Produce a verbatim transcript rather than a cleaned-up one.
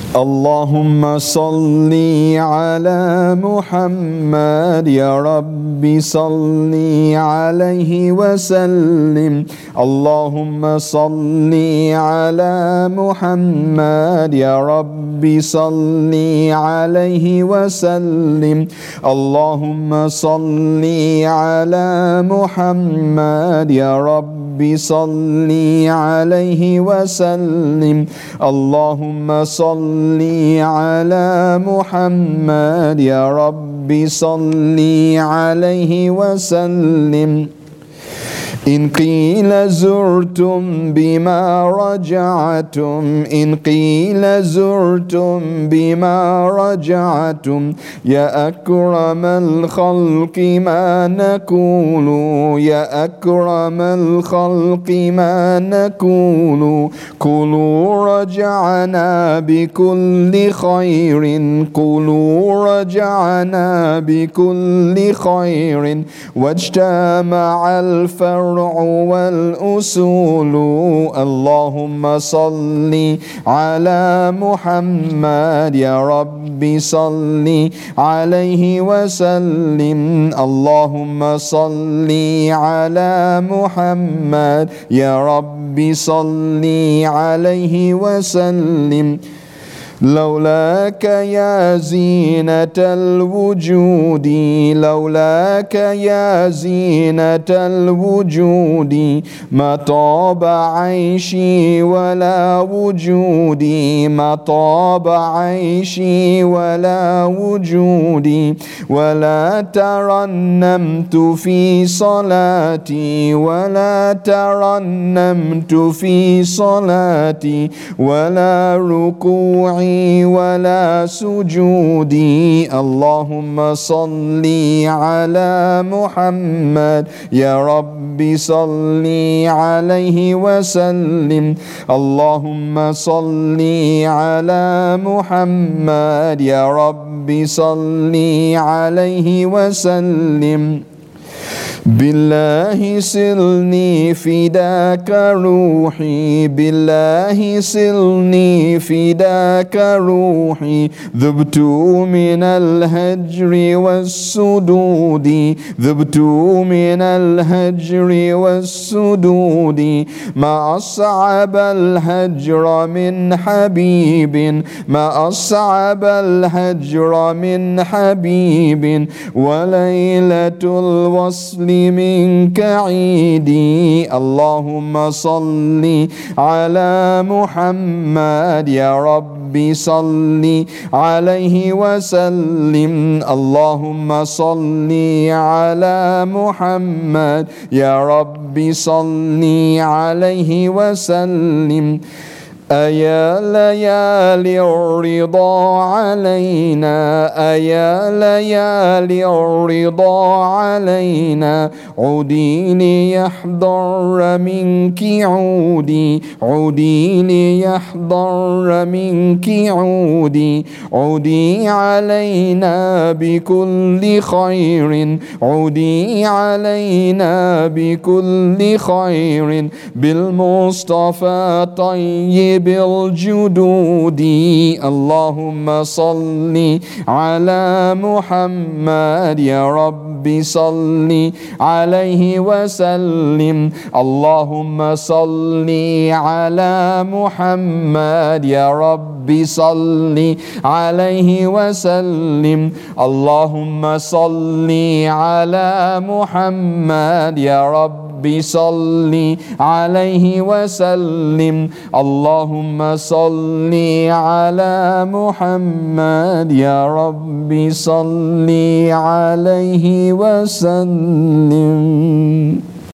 اللهم صل على محمد يا رب صل عليه وسلم. اللهم صل على محمد يا رب صل عليه وسلم. اللهم صل على محمد يا رب صل عليه وسلم. اللهم صل على محمد يا رب صل عليه وسلم. إن قيل زرتم بما رجعتم إن قيل زرتم بما رجعتم يا أكرم الخلق ما نقول يا أكرم الخلق ما نقول. قولوا رجعنا بكل خير قولوا رجعنا بكل خير واجتمع الفرق والأصول. اللهم صل على محمد يا رب صل عليه وسلم. اللهم صل على محمد يا رب صل عليه وسلم. لولاك يا زينة الوجود لولاك يا زينة الوجود ما طاب عيشي ولا وجودي ما طاب عيشي ولا وجودي. ولا ترنمت في صلاتي ولا ترنمت في صلاتي ولا ركوعي ولا سجودي. اللهم صل على محمد يا رب صل عليه وسلم. اللهم صل على محمد يا رب صل عليه وسلم. بالله سلني فداك روحي بالله سلني فداك روحي. ذبت من الهجر والسدود ذبت من الهجر والسدود. ما أصعب الهجر من حبيب ما أصعب الهجر من حبيب. وليلة الوصل منك عيدي. اللهم صل على محمد يا رب صل عليه وسلم. اللهم صل على محمد يا رب صل عليه وسلم. أيا ليالي الرضا علينا أيا ليالي الرضا علينا. عودي ليحضر منك عودي عودي ليحضر منك عودي. عودي علينا بكل خير عودي علينا بكل خير. بالمصطفى طيب بالجدود. اللهم صل على محمد يا رب صل عليه وسلم. اللهم صل على محمد يا رب صل عليه وسلم. اللهم صل على محمد يا رب صل عليه وسلم. اللهم صل على محمد يا رب صل عليه وسلم.